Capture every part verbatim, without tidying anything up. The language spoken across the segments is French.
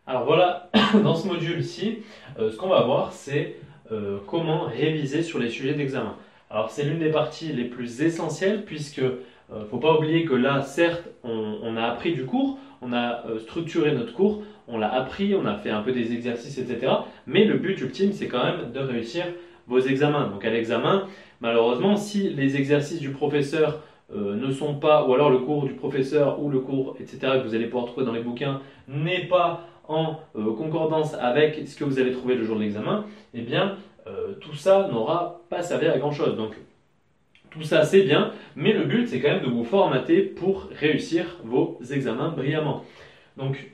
Alors voilà, dans ce module-ci, euh, ce qu'on va voir, c'est euh, comment réviser sur les sujets d'examen. Alors c'est l'une des parties les plus essentielles puisque ne faut pas oublier que là, certes, on, on a appris du cours, on a euh, structuré notre cours, on l'a appris, on a fait un peu des exercices, et cetera. Mais le but ultime, c'est quand même de réussir vos examens. Donc à l'examen, malheureusement, si les exercices du professeur euh, ne sont pas, ou alors le cours du professeur ou le cours, et cetera, que vous allez pouvoir trouver dans les bouquins, n'est pas en euh, concordance avec ce que vous allez trouver le jour de l'examen, eh bien, euh, tout ça n'aura pas servi à grand chose. Donc, tout ça, c'est bien, mais le but, c'est quand même de vous formater pour réussir vos examens brillamment. Donc,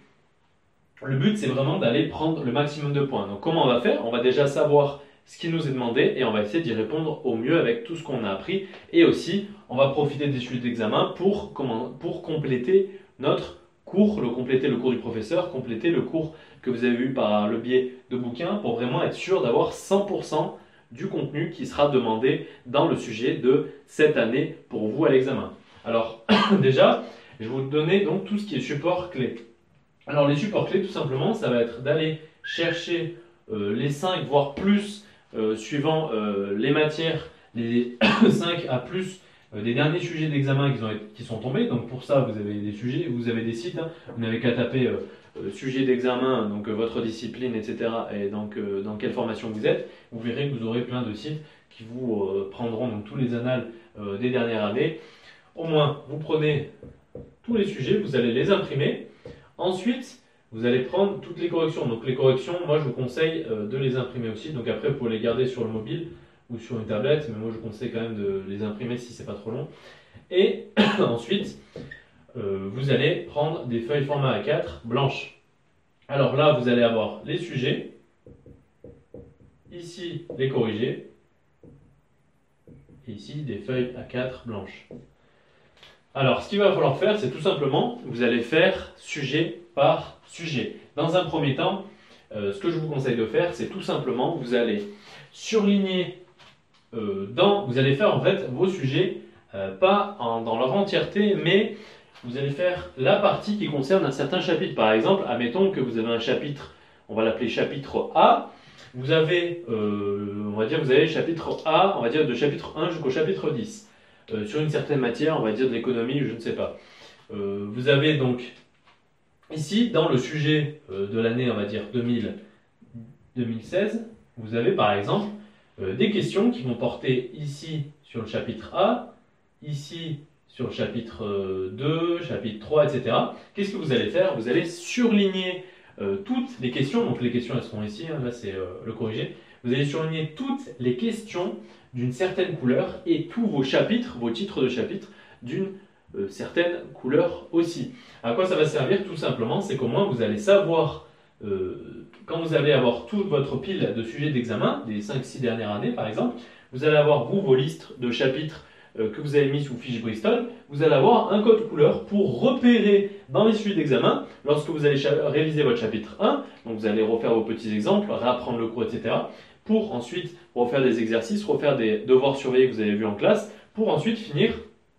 le but, c'est vraiment d'aller prendre le maximum de points. Donc, comment on va faire? On va déjà savoir ce qui nous est demandé et on va essayer d'y répondre au mieux avec tout ce qu'on a appris. Et aussi, on va profiter des sujets d'examen pour, comment, pour compléter notre cours, le compléter le cours du professeur, compléter le cours que vous avez vu par le biais de bouquins pour vraiment être sûr d'avoir cent pour cent du contenu qui sera demandé dans le sujet de cette année pour vous à l'examen. Alors, déjà, je vais vous donner donc tout ce qui est support clé. Alors les supports clés, tout simplement, ça va être d'aller chercher euh, les cinq, voire plus, euh, suivant euh, les matières, les cinq à plus euh, des derniers sujets d'examen qui, ont été- qui sont tombés. Donc pour ça, vous avez des sujets, vous avez des sites, hein. Vous n'avez qu'à taper euh, euh, sujet d'examen, donc euh, votre discipline, et cetera. Et donc euh, dans quelle formation vous êtes. Vous verrez que vous aurez plein de sites qui vous euh, prendront donc, tous les annales euh, des dernières années. Au moins, vous prenez tous les sujets, vous allez les imprimer. Ensuite, vous allez prendre toutes les corrections. Donc les corrections, moi je vous conseille euh, de les imprimer aussi. Donc après, vous pouvez les garder sur le mobile ou sur une tablette, mais moi je vous conseille quand même de les imprimer si c'est pas trop long. Et ensuite, euh, vous allez prendre des feuilles format A quatre blanches. Alors là, vous allez avoir les sujets, ici les corrigés, et ici des feuilles A quatre blanches. Alors, ce qu'il va falloir faire, c'est tout simplement, vous allez faire sujet par sujet. Dans un premier temps, euh, ce que je vous conseille de faire, c'est tout simplement, vous allez surligner euh, dans, vous allez faire en fait vos sujets, euh, pas en- dans leur entièreté, mais vous allez faire la partie qui concerne un certain chapitre. Par exemple, admettons que vous avez un chapitre, on va l'appeler chapitre A. Vous avez, euh, on va dire, vous avez chapitre A, on va dire de chapitre un jusqu'au chapitre dix. Euh, sur une certaine matière, on va dire de l'économie, je ne sais pas. Euh, vous avez donc ici, dans le sujet euh, de l'année, on va dire deux mille, deux mille seize, vous avez par exemple euh, des questions qui vont porter ici sur le chapitre A, ici sur le chapitre euh, deux, chapitre trois, et cetera. Qu'est-ce que vous allez faire? Vous allez surligner euh, toutes les questions, donc les questions elles seront ici, hein, là c'est euh, le corrigé. Vous allez surligner toutes les questions d'une certaine couleur et tous vos chapitres, vos titres de chapitres d'une euh, certaine couleur aussi. À quoi ça va servir? Tout simplement, c'est qu'au moins vous allez savoir, euh, quand vous allez avoir toute votre pile de sujets d'examen, des cinq six dernières années par exemple, vous allez avoir vous vos listes de chapitres euh, que vous avez mis sous fiche Bristol, vous allez avoir un code couleur pour repérer dans les sujets d'examen, lorsque vous allez réviser votre chapitre un, donc vous allez refaire vos petits exemples, réapprendre le cours, et cetera, pour ensuite refaire des exercices, refaire des devoirs surveillés que vous avez vus en classe, pour ensuite finir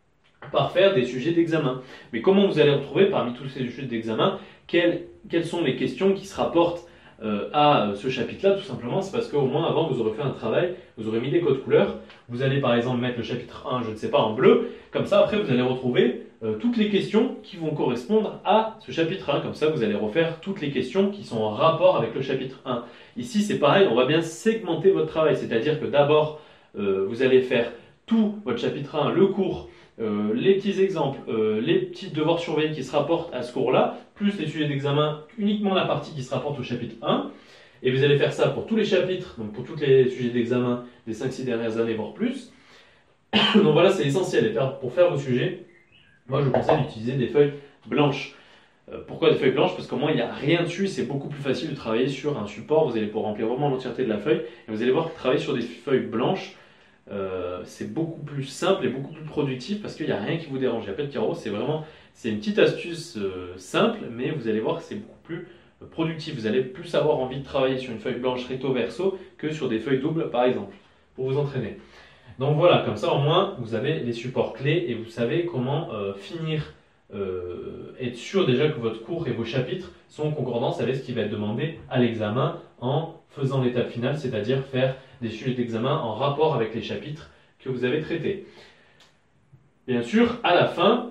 par faire des sujets d'examen. Mais comment vous allez retrouver parmi tous ces sujets d'examen quelles, quelles sont les questions qui se rapportent euh, à ce chapitre-là? Tout simplement, c'est parce qu'au moins avant vous aurez fait un travail, vous aurez mis des codes couleurs. Vous allez par exemple mettre le chapitre un, je ne sais pas, en bleu. Comme ça, après, vous allez retrouver euh, toutes les questions qui vont correspondre à ce chapitre un. Comme ça, vous allez refaire toutes les questions qui sont en rapport avec le chapitre un. Ici, c'est pareil, on va bien segmenter votre travail. C'est-à-dire que d'abord, euh, vous allez faire tout votre chapitre un, le cours, euh, les petits exemples, euh, les petits devoirs surveillés qui se rapportent à ce cours-là, plus les sujets d'examen, uniquement la partie qui se rapporte au chapitre un. Et vous allez faire ça pour tous les chapitres, donc pour tous les sujets d'examen des cinq six dernières années, voire plus. Donc voilà, c'est essentiel. Et pour faire vos sujets, moi je vous conseille d'utiliser des feuilles blanches. Euh, pourquoi des feuilles blanches? Parce qu'au moins il n'y a rien dessus, c'est beaucoup plus facile de travailler sur un support. Vous allez pouvoir remplir vraiment l'entièreté de la feuille. Et vous allez voir que travailler sur des feuilles blanches, euh, c'est beaucoup plus simple et beaucoup plus productif parce qu'il n'y a rien qui vous dérange. Il n'y a pas de carreau, c'est vraiment c'est une petite astuce euh, simple, mais vous allez voir que c'est beaucoup plus euh, productif. Vous allez plus avoir envie de travailler sur une feuille blanche recto verso que sur des feuilles doubles par exemple, pour vous entraîner. Donc voilà, comme ça au moins vous avez les supports clés et vous savez comment euh, finir euh, être sûr déjà que votre cours et vos chapitres sont en concordance avec ce qui va être demandé à l'examen en faisant l'étape finale, c'est-à-dire faire des sujets d'examen en rapport avec les chapitres que vous avez traités. Bien sûr, à la fin,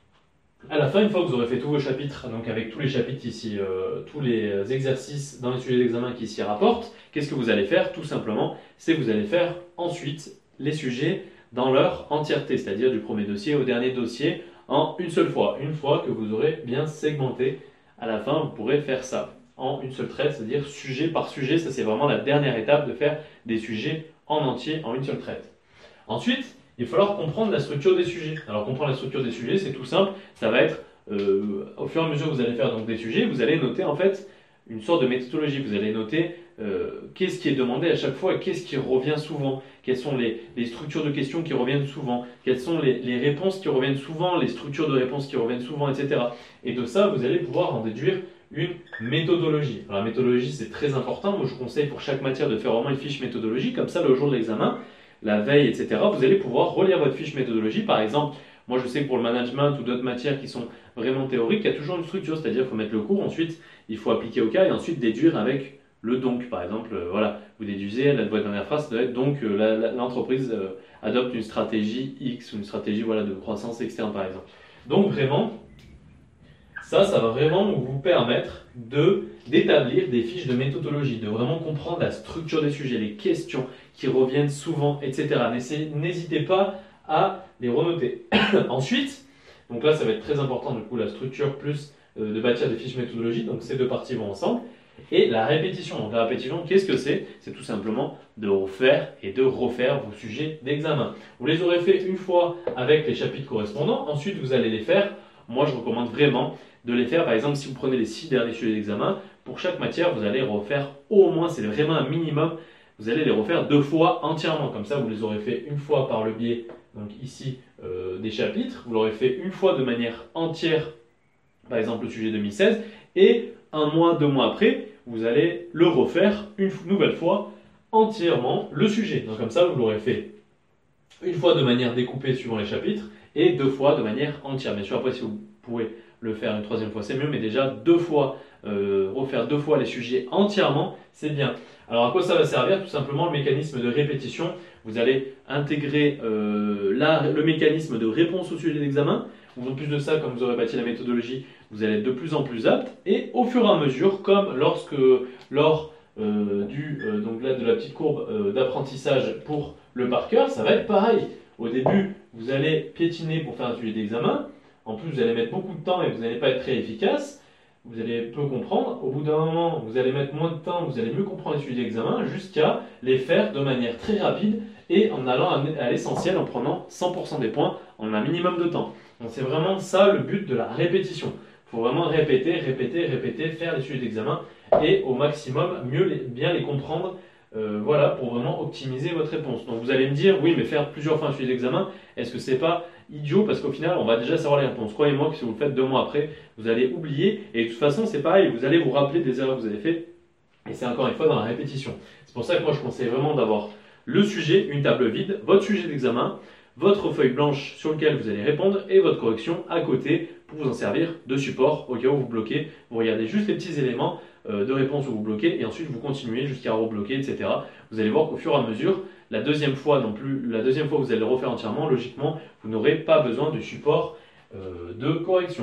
à la fin, une fois que vous aurez fait tous vos chapitres, donc avec tous les chapitres ici, euh, tous les exercices dans les sujets d'examen qui s'y rapportent, qu'est-ce que vous allez faire? Tout simplement, c'est que vous allez faire ensuite les sujets dans leur entièreté, c'est-à-dire du premier dossier au dernier dossier, en une seule fois. Une fois que vous aurez bien segmenté, à la fin, vous pourrez faire ça en une seule traite, c'est-à-dire sujet par sujet. Ça, c'est vraiment la dernière étape de faire des sujets en entier en une seule traite. Ensuite, il va falloir comprendre la structure des sujets. Alors, comprendre la structure des sujets, c'est tout simple. Ça va être, euh, au fur et à mesure que vous allez faire donc, des sujets, vous allez noter en fait une sorte de méthodologie. Vous allez noter euh, qu'est-ce qui est demandé à chaque fois et qu'est-ce qui revient souvent. Quelles sont les, les structures de questions qui reviennent souvent. Quelles sont les, les réponses qui reviennent souvent, les structures de réponses qui reviennent souvent, et cetera. Et de ça, vous allez pouvoir en déduire une méthodologie. Alors, la méthodologie, c'est très important. Moi, je vous conseille pour chaque matière de faire vraiment une fiche méthodologie. Comme ça, le jour de l'examen, la veille, et cetera, vous allez pouvoir relire votre fiche méthodologie. Par exemple, moi je sais que pour le management ou d'autres matières qui sont vraiment théoriques, il y a toujours une structure, c'est-à-dire qu'il faut mettre le cours, ensuite il faut appliquer au cas et ensuite déduire avec le donc. Par exemple, euh, voilà, vous déduisez, la dernière phrase, ça doit être donc euh, l'entreprise euh, adopte une stratégie X ou une stratégie voilà, de croissance externe par exemple. Donc vraiment, ça, ça va vraiment vous permettre de d'établir des fiches de méthodologie, de vraiment comprendre la structure des sujets, les questions qui reviennent souvent, et cetera. N'hésitez pas à les renoter. Ensuite, donc là, ça va être très important, du coup, la structure plus euh, de bâtir des fiches méthodologie, donc ces deux parties vont ensemble. Et la répétition. Donc la répétition, qu'est-ce que c'est? C'est tout simplement de refaire et de refaire vos sujets d'examen. Vous les aurez fait une fois avec les chapitres correspondants, ensuite vous allez les faire. Moi, je recommande vraiment de les faire, par exemple, si vous prenez les six derniers sujets d'examen, pour chaque matière, vous allez refaire au moins, c'est vraiment un minimum, vous allez les refaire deux fois entièrement. Comme ça, vous les aurez fait une fois par le biais, donc ici, euh, des chapitres. Vous l'aurez fait une fois de manière entière, par exemple, le sujet deux mille seize. Et un mois, deux mois après, vous allez le refaire une nouvelle fois entièrement le sujet. Donc comme ça, vous l'aurez fait une fois de manière découpée suivant les chapitres et deux fois de manière entière. Bien sûr, après, si vous pouvez le faire une troisième fois, c'est mieux, mais déjà deux fois, euh, refaire deux fois les sujets entièrement, c'est bien. Alors à quoi ça va servir? Tout simplement le mécanisme de répétition. Vous allez intégrer euh, la, le mécanisme de réponse au sujet d'examen. En plus de ça, comme vous aurez bâti la méthodologie, vous allez être de plus en plus apte. Et au fur et à mesure, comme lorsque lors euh, du, euh, donc là, de la petite courbe euh, d'apprentissage pour le par cœur, ça va être pareil. Au début, vous allez piétiner pour faire un sujet d'examen. En plus, vous allez mettre beaucoup de temps et vous n'allez pas être très efficace. Vous allez peu comprendre. Au bout d'un moment, vous allez mettre moins de temps, vous allez mieux comprendre les sujets d'examen jusqu'à les faire de manière très rapide et en allant à l'essentiel, en prenant cent pour cent des points en un minimum de temps. Donc c'est vraiment ça le but de la répétition. Il faut vraiment répéter, répéter, répéter, faire les sujets d'examen et au maximum mieux les, bien les comprendre. Euh, voilà, pour vraiment optimiser votre réponse. Donc vous allez me dire, oui, mais faire plusieurs fois un sujet d'examen, est-ce que c'est pas idiot? Parce qu'au final, on va déjà savoir les réponses. Croyez-moi que si vous le faites deux mois après, vous allez oublier. Et de toute façon, c'est pareil, vous allez vous rappeler des erreurs que vous avez faites. Et c'est encore une fois dans la répétition. C'est pour ça que moi, je conseille vraiment d'avoir le sujet, une table vide, votre sujet d'examen, votre feuille blanche sur laquelle vous allez répondre et votre correction à côté pour vous en servir de support au cas où vous bloquez. Vous regardez juste les petits éléments de réponse où vous bloquez et ensuite vous continuez jusqu'à rebloquer, et cetera. Vous allez voir qu'au fur et à mesure, la deuxième fois non plus, la deuxième fois que vous allez le refaire entièrement, logiquement, vous n'aurez pas besoin de support euh, de correction.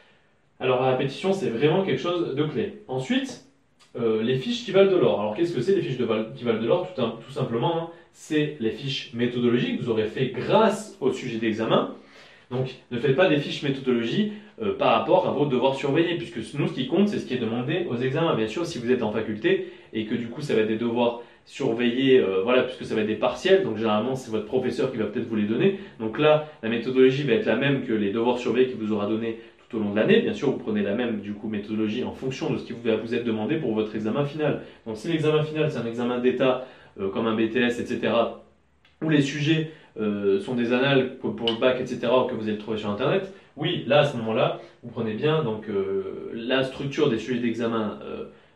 Alors la répétition, c'est vraiment quelque chose de clé. Ensuite, euh, les fiches qui valent de l'or. Alors qu'est-ce que c'est les fiches de val qui valent de l'or? tout, tout simplement, hein, c'est les fiches méthodologiques que vous aurez fait grâce au sujet d'examen. Donc, ne faites pas des fiches méthodologie euh, par rapport à vos devoirs surveillés, puisque nous, ce qui compte, c'est ce qui est demandé aux examens. Bien sûr, si vous êtes en faculté et que du coup, ça va être des devoirs surveillés, euh, voilà, puisque ça va être des partiels, donc généralement, c'est votre professeur qui va peut-être vous les donner. Donc là, la méthodologie va être la même que les devoirs surveillés qu'il vous aura donné tout au long de l'année. Bien sûr, vous prenez la même du coup méthodologie en fonction de ce qui va vous être demandé pour votre examen final. Donc, si l'examen final, c'est un examen d'état, euh, comme un B T S, et cetera, où les sujets Euh, sont des annales pour le bac, et cetera, que vous allez trouver sur Internet, oui, là, à ce moment-là, vous prenez bien donc, euh, la structure des sujets d'examen euh,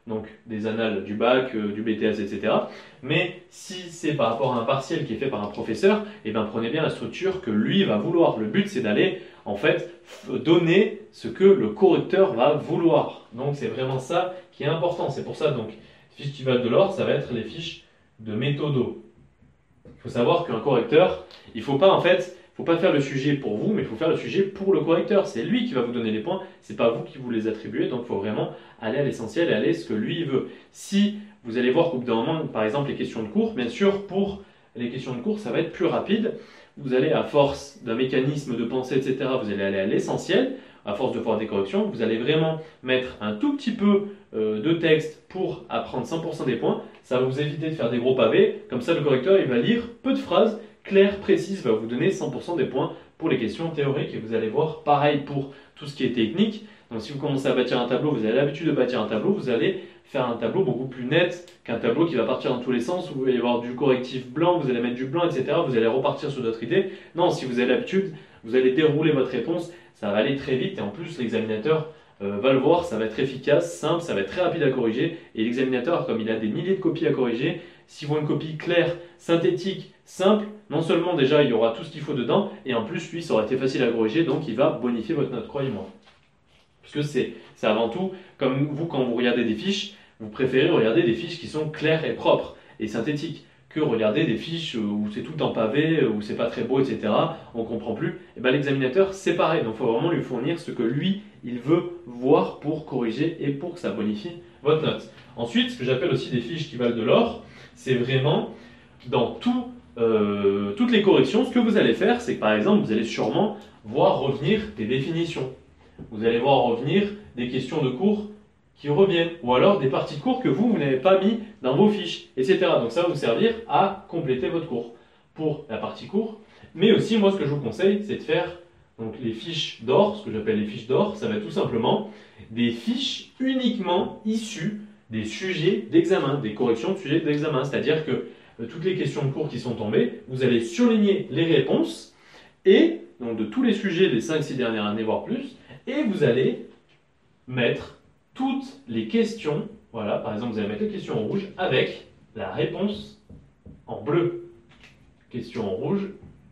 donc des annales du bac, euh, du B T S, et cetera. Mais si c'est par rapport à un partiel qui est fait par un professeur, eh ben, prenez bien la structure que lui va vouloir. Le but, c'est d'aller en fait donner ce que le correcteur va vouloir. Donc c'est vraiment ça qui est important. C'est pour ça, donc, les fiches qui valent de l'or, ça va être les fiches de méthodo. Il faut savoir qu'un correcteur, il ne faut pas en fait, faut pas faire le sujet pour vous, mais il faut faire le sujet pour le correcteur. C'est lui qui va vous donner les points, c'est pas vous qui vous les attribuez. Donc il faut vraiment aller à l'essentiel et aller à ce que lui veut. Si vous allez voir qu'au bout d'un moment, par exemple les questions de cours, bien sûr pour les questions de cours, ça va être plus rapide. Vous allez à force d'un mécanisme de pensée, et cetera, vous allez aller à l'essentiel. À force de faire des corrections, vous allez vraiment mettre un tout petit peu euh, de texte pour apprendre cent pour cent des points. Ça va vous éviter de faire des gros pavés. Comme ça, le correcteur, il va lire peu de phrases claires, précises, va vous donner cent pour cent des points pour les questions théoriques. Et vous allez voir, pareil pour tout ce qui est technique. Donc, si vous commencez à bâtir un tableau, vous avez l'habitude de bâtir un tableau, vous allez faire un tableau beaucoup plus net qu'un tableau qui va partir dans tous les sens, où vous allez avoir du correctif blanc, vous allez mettre du blanc, et cetera. Vous allez repartir sur d'autres idées. Non, si vous avez l'habitude, vous allez dérouler votre réponse, ça va aller très vite et en plus l'examinateur euh, va le voir, ça va être efficace, simple, ça va être très rapide à corriger et l'examinateur, comme il a des milliers de copies à corriger, s'il voit une copie claire, synthétique, simple, non seulement déjà il y aura tout ce qu'il faut dedans et en plus lui ça aurait été facile à corriger donc il va bonifier votre note, croyez-moi. Parce que c'est avant tout, comme vous quand vous regardez des fiches, vous préférez regarder des fiches qui sont claires et propres et synthétiques que regarder des fiches où c'est tout en pavé, où c'est pas très beau, et cetera. On comprend plus. Et ben l'examinateur, c'est pareil. Donc il faut vraiment lui fournir ce que lui, il veut voir pour corriger et pour que ça bonifie votre note. Ensuite, ce que j'appelle aussi des fiches qui valent de l'or, c'est vraiment dans tout, euh, toutes les corrections, ce que vous allez faire, c'est que par exemple, vous allez sûrement voir revenir des définitions. Vous allez voir revenir des questions de cours qui reviennent, ou alors des parties de cours que vous, vous n'avez pas mis dans vos fiches, et cetera. Donc ça va vous servir à compléter votre cours pour la partie cours. Mais aussi, moi, ce que je vous conseille, c'est de faire donc, les fiches d'or, ce que j'appelle les fiches d'or, ça va être tout simplement des fiches uniquement issues des sujets d'examen, des corrections de sujets d'examen. C'est-à-dire que euh, toutes les questions de cours qui sont tombées, vous allez surligner les réponses, et donc de tous les sujets des cinq six dernières années, voire plus, et vous allez mettre toutes les questions, voilà, par exemple, vous allez mettre les questions en rouge avec la réponse en bleu. Question en rouge,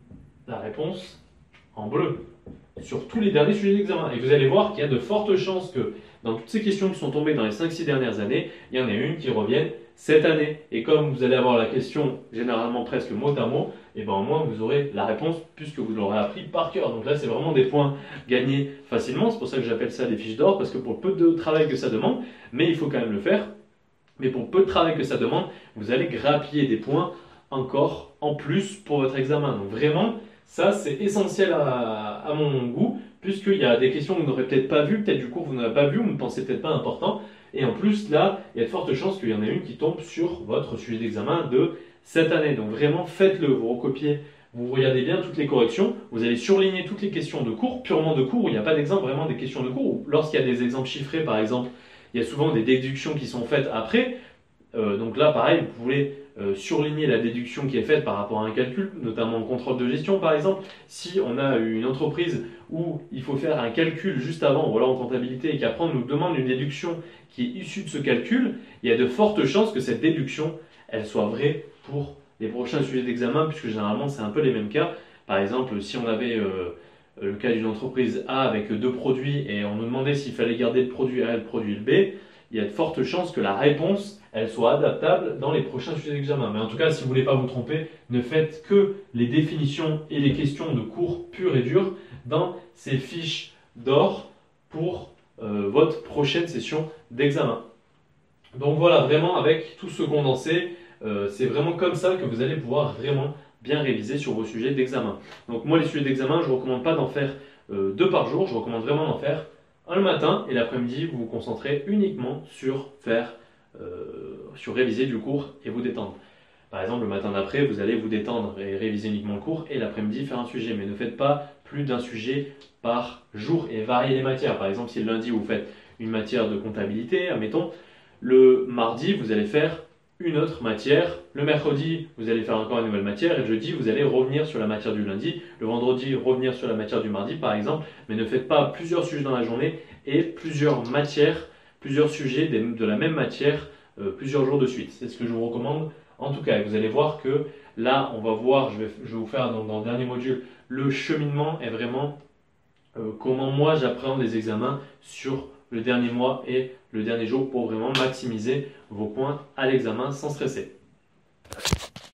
la réponse en bleu. Sur tous les derniers sujets d'examen. Et vous allez voir qu'il y a de fortes chances que dans toutes ces questions qui sont tombées dans les cinq six dernières années, il y en a une qui revienne cette année. Et comme vous allez avoir la question généralement presque mot à mot, et ben au moins vous aurez la réponse puisque vous l'aurez appris par cœur. Donc là, c'est vraiment des points gagnés facilement. C'est pour ça que j'appelle ça des fiches d'or, parce que pour le peu de travail que ça demande, mais il faut quand même le faire. Mais pour le peu de travail que ça demande, vous allez grappiller des points encore en plus pour votre examen. Donc vraiment, ça c'est essentiel à, à mon goût, puisqu'il y a des questions que vous n'aurez peut-être pas vues, peut-être du cours que vous n'avez pas vu, ou ne pensez peut-être pas important. Et en plus, là, il y a de fortes chances qu'il y en ait une qui tombe sur votre sujet d'examen de cette année. Donc vraiment, faites-le, vous recopiez, vous regardez bien toutes les corrections, vous allez surligner toutes les questions de cours, purement de cours, où il n'y a pas d'exemple, vraiment des questions de cours. Lorsqu'il y a des exemples chiffrés, par exemple, il y a souvent des déductions qui sont faites après. Euh, donc là, pareil, vous voulez euh, surligner la déduction qui est faite par rapport à un calcul, notamment en contrôle de gestion, par exemple. Si on a une entreprise où il faut faire un calcul juste avant, ou alors en comptabilité, et qu'après on nous demande une déduction qui est issue de ce calcul, il y a de fortes chances que cette déduction, elle soit vraie pour les prochains sujets d'examen, puisque généralement c'est un peu les mêmes cas. Par exemple, si on avait euh, le cas d'une entreprise A avec deux produits et on nous demandait s'il fallait garder le produit A et le produit B, il y a de fortes chances que la réponse, elle soit adaptable dans les prochains sujets d'examen. Mais en tout cas, si vous ne voulez pas vous tromper, ne faites que les définitions et les questions de cours purs et durs dans ces fiches d'or pour euh, votre prochaine session d'examen. Donc voilà, vraiment avec tout ce condensé, euh, c'est vraiment comme ça que vous allez pouvoir vraiment bien réviser sur vos sujets d'examen. Donc moi, les sujets d'examen, je ne recommande pas d'en faire euh, deux par jour, je recommande vraiment d'en faire un le matin et l'après-midi, vous vous concentrez uniquement sur faire, euh, sur réviser du cours et vous détendre. Par exemple, le matin d'après, vous allez vous détendre et réviser uniquement le cours et l'après-midi faire un sujet. Mais ne faites pas plus d'un sujet par jour et variez les matières. Par exemple, si le lundi vous faites une matière de comptabilité, admettons, le mardi vous allez faire une autre matière, le mercredi vous allez faire encore une nouvelle matière et le jeudi vous allez revenir sur la matière du lundi, le vendredi revenir sur la matière du mardi par exemple, mais ne faites pas plusieurs sujets dans la journée et plusieurs matières plusieurs sujets des- de la même matière euh, plusieurs jours de suite. C'est ce que je vous recommande. En tout cas, vous allez voir que là, on va voir, je vais, je vais vous faire dans, dans le dernier module, le cheminement est vraiment euh, comment moi j'appréhende les examens sur le dernier mois et le dernier jour pour vraiment maximiser vos points à l'examen sans stresser.